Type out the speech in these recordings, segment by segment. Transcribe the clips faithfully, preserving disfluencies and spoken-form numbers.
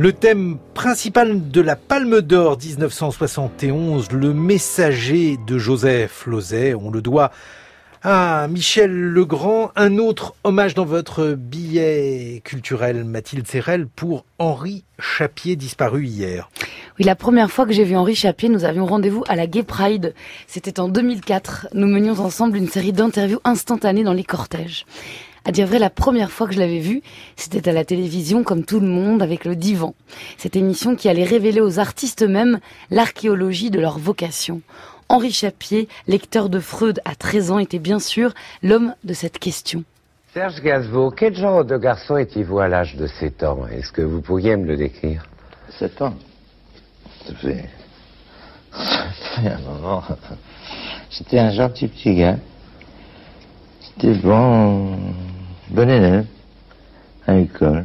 Le thème principal de la Palme d'Or dix-neuf cent soixante et onze, Le Messager de Joseph Losey, on le doit à Michel Legrand. Un autre hommage dans votre billet culturel, Mathilde Serrel, pour Henri Chapier, disparu hier. Oui, la première fois que j'ai vu Henri Chapier, nous avions rendez-vous à la Gay Pride. C'était en deux mille quatre. Nous menions ensemble une série d'interviews instantanées dans les cortèges. À dire vrai, la première fois que je l'avais vu, c'était à la télévision, comme tout le monde, avec le Divan. Cette émission qui allait révéler aux artistes eux-mêmes l'archéologie de leur vocation. Henri Chapier, lecteur de Freud à treize ans, était bien sûr l'homme de cette question. Serge Gainsbourg, quel genre de garçon étiez-vous à l'âge de sept ans? Est-ce que vous pourriez me le décrire? sept ans. Ça fait... Ça fait un moment. C'était un gentil petit gars. C'était bon... bon élève. À l'école.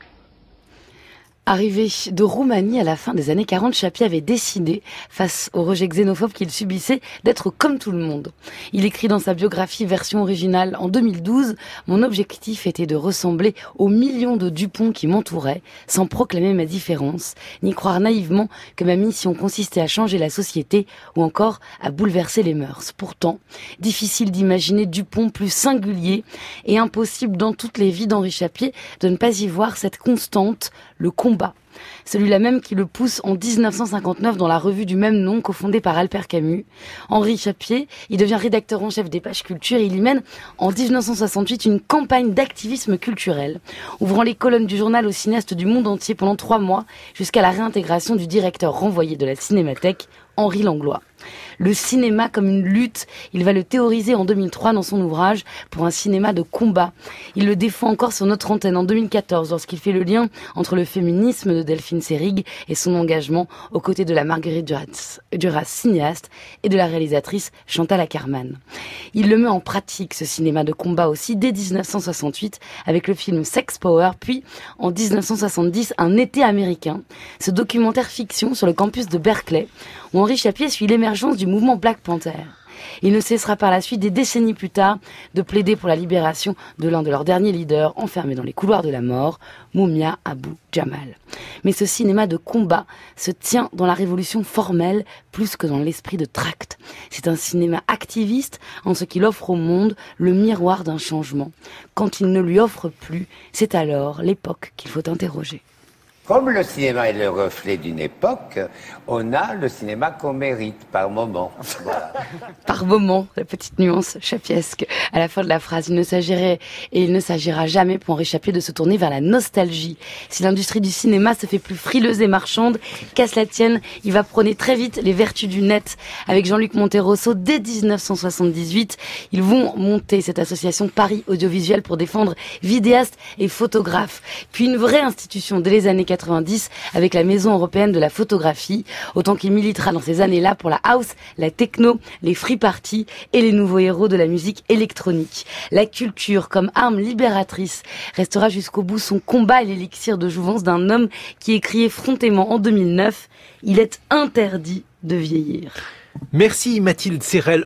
Arrivé de Roumanie à la fin des années quarante, Chapier avait décidé, face au rejet xénophobe qu'il subissait, d'être comme tout le monde. Il écrit dans sa biographie version originale en deux mille douze, « Mon objectif était de ressembler aux millions de Dupont qui m'entouraient, sans proclamer ma différence, ni croire naïvement que ma mission consistait à changer la société ou encore à bouleverser les mœurs. Pourtant, difficile d'imaginer Dupont plus singulier et impossible dans toutes les vies d'Henri Chapier de ne pas y voir cette constante, le combat. Celui-là même qui le pousse en dix-neuf cent cinquante-neuf dans la revue du même nom cofondée par Albert Camus. Henri Chapier, il devient rédacteur en chef des pages culture et il y mène en dix-neuf cent soixante-huit une campagne d'activisme culturel, ouvrant les colonnes du journal aux cinéastes du monde entier pendant trois mois jusqu'à la réintégration du directeur renvoyé de la Cinémathèque, Henri Langlois. Le cinéma comme une lutte, il va le théoriser en deux mille trois dans son ouvrage Pour un cinéma de combat. Il le défend encore sur notre antenne en deux mille quatorze lorsqu'il fait le lien entre le féminisme de Delphine Seyrig et son engagement aux côtés de la Marguerite Duras, Duras cinéaste et de la réalisatrice Chantal Akerman. Il le met en pratique, ce cinéma de combat aussi, dès dix-neuf cent soixante-huit avec le film Sex Power, puis en dix-neuf cent soixante-dix Un été américain, ce documentaire fiction sur le campus de Berkeley où Henri Chapier suit l'émergence du mouvement Black Panther. Il ne cessera par la suite, des décennies plus tard, de plaider pour la libération de l'un de leurs derniers leaders enfermés dans les couloirs de la mort, Mumia Abu-Jamal. Mais ce cinéma de combat se tient dans la révolution formelle plus que dans l'esprit de tract. C'est un cinéma activiste en ce qu'il offre au monde le miroir d'un changement. Quand il ne lui offre plus, c'est alors l'époque qu'il faut interroger. Comme le cinéma est le reflet d'une époque, on a le cinéma qu'on mérite par moment. Voilà. Par moment, la petite nuance chapiesque à la fin de la phrase. Il ne s'agirait et il ne s'agira jamais pour Henri Chapier de se tourner vers la nostalgie. Si l'industrie du cinéma se fait plus frileuse et marchande, qu'à cela tienne, il va prôner très vite les vertus du net. Avec Jean-Luc Monterosso, dès dix-neuf cent soixante-dix-huit, ils vont monter cette association Paris Audiovisuel pour défendre vidéastes et photographes. Puis une vraie institution dès les années quatre-vingt-dix avec la Maison européenne de la photographie, autant qu'il militera dans ces années-là pour la house, la techno, les free parties et les nouveaux héros de la musique électronique. La culture comme arme libératrice restera jusqu'au bout son combat et l'élixir de jouvence d'un homme qui écrit effrontément en deux mille neuf « Il est interdit de vieillir ». Merci Mathilde Serrel.